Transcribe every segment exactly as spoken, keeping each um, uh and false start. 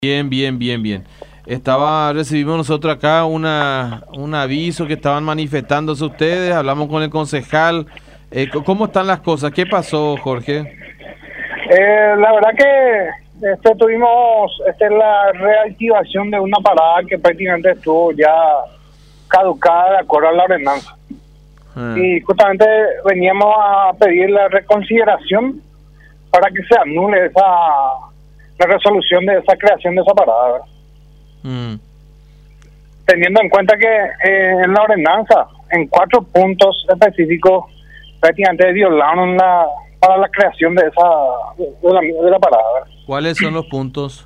Bien, bien, bien, bien. Estaba, recibimos nosotros acá una, un aviso que estaban manifestándose ustedes, hablamos con el concejal. Eh, c- ¿cómo están las cosas? ¿Qué pasó, Jorge? Eh, la verdad que este, tuvimos este, la reactivación de una parada que prácticamente estuvo ya caducada de acuerdo a la ordenanza. Ah, Y justamente veníamos a pedir la reconsideración para que se anule esa la resolución de esa creación de esa parada, ¿verdad? mm, Teniendo en cuenta que eh, en la ordenanza, en cuatro puntos específicos, prácticamente violaron la para la creación de esa de la, de la parada, ¿verdad? ¿Cuáles son los puntos?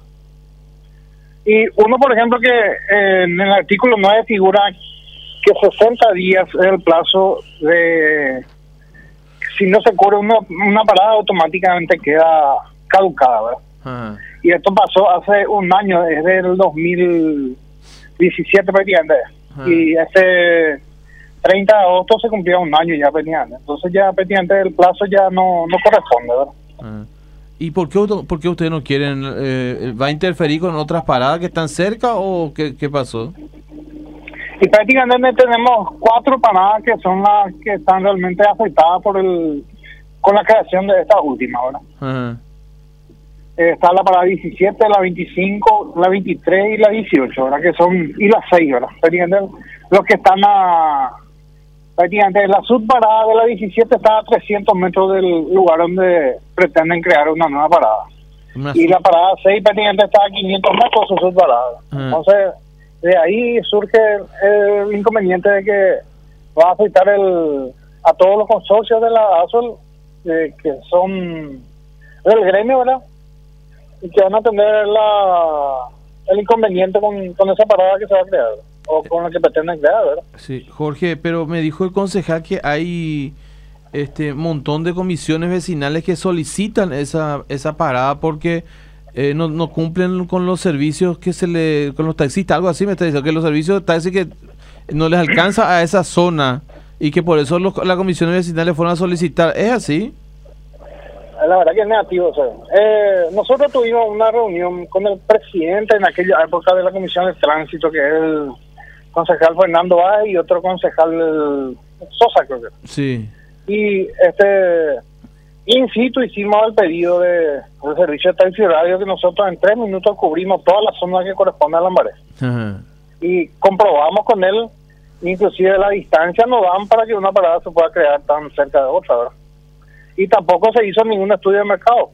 Y uno, por ejemplo, que eh, en el artículo nueve figura que sesenta días es el plazo de, si no se cubre uno, una parada, automáticamente queda caducada, ¿verdad? Ah, Y esto pasó hace un año, desde el dos mil diecisiete prácticamente. ah. Y ese treinta de agosto se cumplía un año ya prácticamente. Entonces ya prácticamente el plazo ya no, no corresponde, ¿verdad? Ah. ¿Y por qué, auto- por qué ustedes no quieren? Eh, ¿va a interferir con otras paradas que están cerca o qué, qué pasó? Y prácticamente tenemos cuatro paradas que son las que están realmente afectadas por el con la creación de esta última, ¿verdad? Ah, Eh, está la parada diecisiete, la veinticinco, la veintitrés y la dieciocho, ¿verdad? Que son, y las seis, ¿verdad? Prácticamente los que están a, prácticamente la subparada de la diecisiete está a trescientos metros del lugar donde pretenden crear una nueva parada. una Y sub- la parada seis prácticamente está a quinientos metros de su subparada. Ah. Entonces, de ahí surge el inconveniente de que va a afectar el, a todos los consorcios de la ASOL, eh, que son del gremio, ¿verdad? Y que van a tener la, el inconveniente con, con esa parada que se va a crear, o con la que pretenden crear, ¿verdad? Sí, Jorge, pero me dijo el concejal que hay este montón de comisiones vecinales que solicitan esa esa parada porque eh, no, no cumplen con los servicios que se le con los taxistas, algo así me está diciendo, que los servicios de taxi que no les alcanza a esa zona y que por eso los, las comisiones vecinales fueron a solicitar. ¿Es así? La verdad que es negativo, o sea, eh, nosotros tuvimos una reunión con el presidente en aquella época de la Comisión de Tránsito, que es el concejal Fernando Báez y otro concejal el Sosa, creo que. Sí. Y este, in situ hicimos el pedido de, del servicio de taxi radio, que nosotros en tres minutos cubrimos toda la zona que corresponde a Lambaré. Ajá. Y comprobamos con él, inclusive la distancia no dan para que una parada se pueda crear tan cerca de otra, ¿verdad? Y tampoco se hizo ningún estudio de mercado.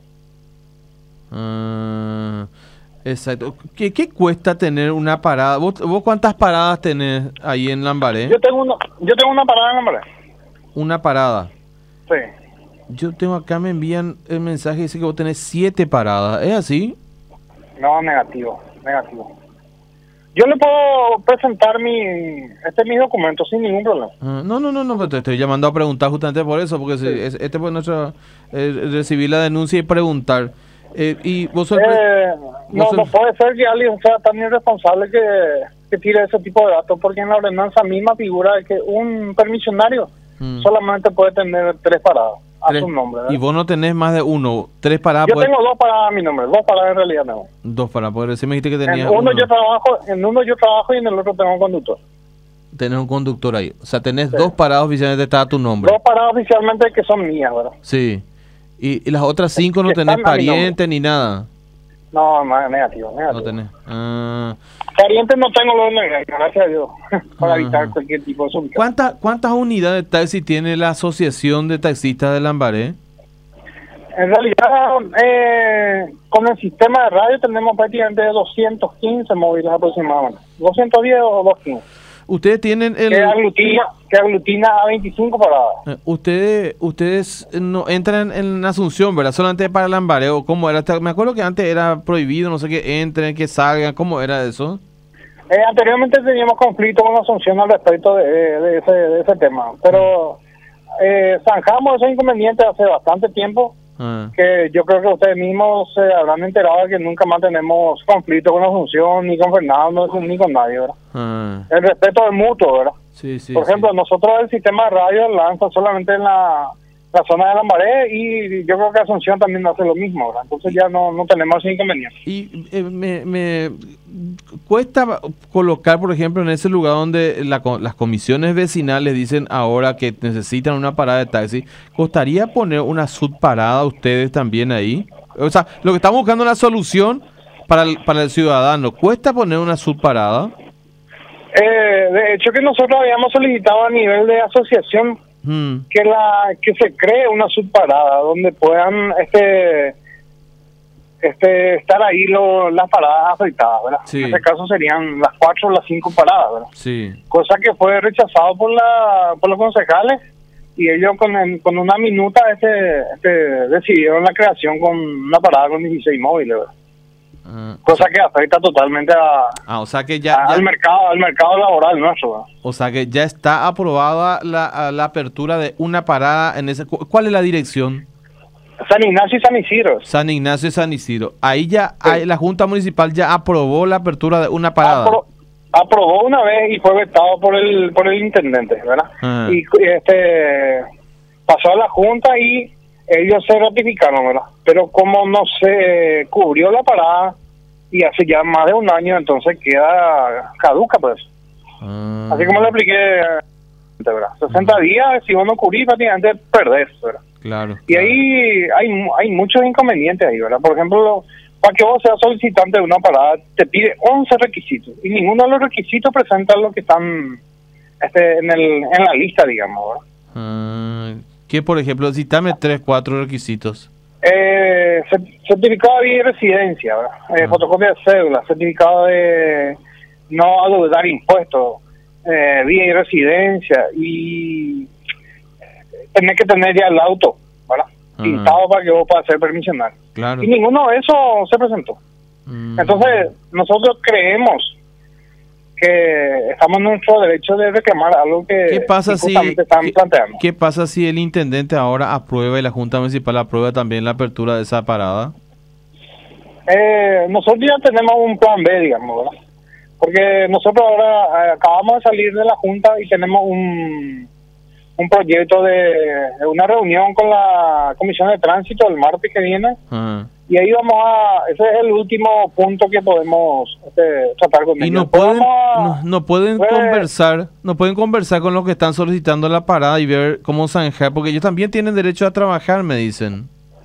Ah, exacto. ¿Qué, qué cuesta tener una parada? ¿Vos, vos cuántas paradas tenés ahí en Lambaré? Yo tengo uno, yo tengo una parada en Lambaré. Una parada. Sí. Yo tengo acá, me envían el mensaje, dice que vos tenés siete paradas. ¿Es así? No, negativo, negativo. Yo le puedo presentar mi, este mis documentos sin ningún problema. Ah, no, no, no, no, pero te estoy llamando a preguntar justamente por eso, porque si Sí. es- este fue nuestro, eh, recibir la denuncia y preguntar. Eh, y vos sos el pre- Eh, no, vos no sos- puede ser que alguien sea tan irresponsable que, que tire ese tipo de datos, porque en la ordenanza misma figura que un permisionario Mm. solamente puede tener tres paradas a tres- su nombre, ¿verdad? y vos no tenés más de uno, tres paradas, Yo poder- tengo dos paradas a mi nombre, dos paradas en realidad no. dos paradas, porque recién me dijiste que En tenías uno uno. yo trabajo, en uno yo trabajo y en el otro tengo un conductor. Tenés un conductor ahí. O sea, tenés Sí. dos paradas oficialmente, está a tu nombre. Dos paradas oficialmente que son mías, ¿verdad? Sí. Y, y las otras cinco no Que tenés están a mi nombre. pariente ni nada. No, no, negativo, negativo. No tenés. Ah. Parientes no tengo los legales, gracias a Dios, para Ajá. evitar cualquier tipo de solución. ¿Cuántas, ¿Cuántas unidades de taxi tiene la Asociación de Taxistas de Lambaré? En realidad, eh, con el sistema de radio tenemos prácticamente doscientos quince móviles aproximadamente. doscientos diez o doscientos quince. Ustedes tienen el... Que aglutina, que aglutina a veinticinco paradas. eh, Ustedes ustedes no entran en Asunción, ¿verdad? Solamente para Lambaré, ¿o cómo era? Me acuerdo que antes era prohibido, no sé, que entren, que salgan. ¿Cómo era eso? Eh, anteriormente teníamos conflicto con Asunción al respecto de, de ese, de ese tema, pero eh, zanjamos ese inconveniente hace bastante tiempo, Ah. que yo creo que ustedes mismos se habrán enterado de que nunca más tenemos conflicto con Asunción, ni con Fernando, ni con nadie, ¿verdad? Ah. El respeto es mutuo, ¿verdad? Sí, sí. Por sí. ejemplo, nosotros el sistema de radio lanza solamente en la la zona de Lambaré, y yo creo que Asunción también hace lo mismo, ¿verdad? Entonces ya no, no tenemos ese inconveniente. Y eh, me, me cuesta colocar, por ejemplo, en ese lugar donde la, las comisiones vecinales dicen ahora que necesitan una parada de taxi, ¿costaría poner una subparada a ustedes también ahí? O sea, lo que estamos buscando es la solución para el, para el ciudadano. ¿Cuesta poner una subparada? Eh, de hecho que nosotros habíamos solicitado a nivel de asociación hmm. que la que se cree una subparada donde puedan este este estar ahí lo, las paradas afectadas, ¿verdad? Sí. En este caso serían las cuatro o las cinco paradas, ¿verdad? Sí. Cosa que fue rechazado por la por los concejales, y ellos con, con una minuta este, este decidieron la creación con una parada con dieciséis móviles, ¿verdad? Uh, cosa que afecta totalmente a, ah, o sea que ya, a, ya, al mercado al mercado laboral nuestro, ¿verdad? O sea que ya está aprobada la, la apertura de una parada en ese. ¿Cuál es la dirección? San Ignacio y San Isidro. San Ignacio y San Isidro. Ahí ya sí. hay, la Junta Municipal ya aprobó la apertura de una parada. Apro, aprobó una vez y fue vetado por el por el intendente, ¿verdad? Uh-huh. Y este pasó a la Junta y ellos se ratificaron, ¿verdad? Pero como no se cubrió la parada y hace ya más de un año, entonces queda caduca, pues. Uh. Así como le expliqué, ¿verdad? sesenta uh. días, si vos no cubrís, prácticamente perdés, ¿verdad? Claro. Y claro. ahí hay hay muchos inconvenientes ahí, ¿verdad? Por ejemplo, para que vos seas solicitante de una parada, te pide once requisitos, y ninguno de los requisitos presenta lo que están este, en, el, en la lista, digamos, ¿verdad? Uh. ¿Qué, por ejemplo? Citame tres, cuatro requisitos. Eh, certificado de vida y residencia, eh, ah. fotocopia de cédula, certificado de no adeudar impuestos, eh, vida y residencia, y tener que tener ya el auto, ¿verdad? Ah. Pintado para que vos puedas ser permisional. Claro. Y ninguno de esos se presentó. Mm. Entonces, nosotros creemos que estamos en nuestro derecho de reclamar algo que ¿Qué pasa si, están ¿qué, planteando. ¿Qué pasa si el intendente ahora aprueba y la Junta Municipal aprueba también la apertura de esa parada? Eh, nosotros ya tenemos un plan B, digamos, ¿verdad? Porque nosotros ahora eh, acabamos de salir de la Junta y tenemos un, un proyecto de, de una reunión con la Comisión de Tránsito el martes que viene. Uh-huh. Y ahí vamos a, ese es el último punto que podemos este, tratar con ellos. Y no pueden, a, no, no pueden pues, conversar, no pueden conversar con los que están solicitando la parada y ver cómo zanjar, porque ellos también tienen derecho a trabajar, me dicen.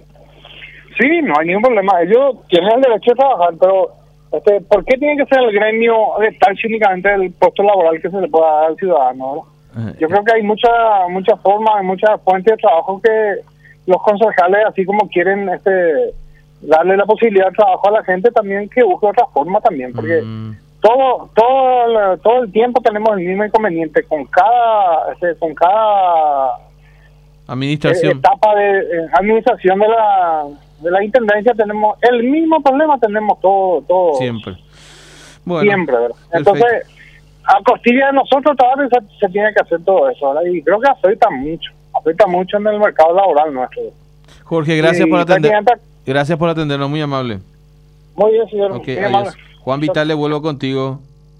Sí, no hay ningún problema, ellos tienen el derecho a trabajar, pero este, ¿por qué tiene que ser el gremio de taxi únicamente el puesto laboral que se le pueda dar al ciudadano? ¿No? Yo creo que hay muchas muchas formas, hay muchas fuentes de trabajo que los concejales, así como quieren este darle la posibilidad de trabajo a la gente, también que busque otra forma también, porque mm. todo todo todo el tiempo tenemos el mismo inconveniente con cada este, con cada administración eh, etapa de eh, administración de la de la intendencia, tenemos el mismo problema, tenemos todo todo siempre bueno, siempre, ¿verdad? Entonces a costilla de nosotros todavía se, se tiene que hacer todo eso, ¿verdad? Y creo que afecta mucho afecta mucho en el mercado laboral nuestro. Jorge, gracias y, por atender. Gracias por atendernos, muy amable. Muy bien, señor. Okay, Juan Vital, le vuelvo contigo.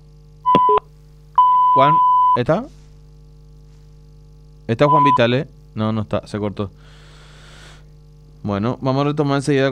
Juan, ¿está? ¿Está Juan Vital? No, no está, se cortó. Bueno, vamos a retomar enseguida.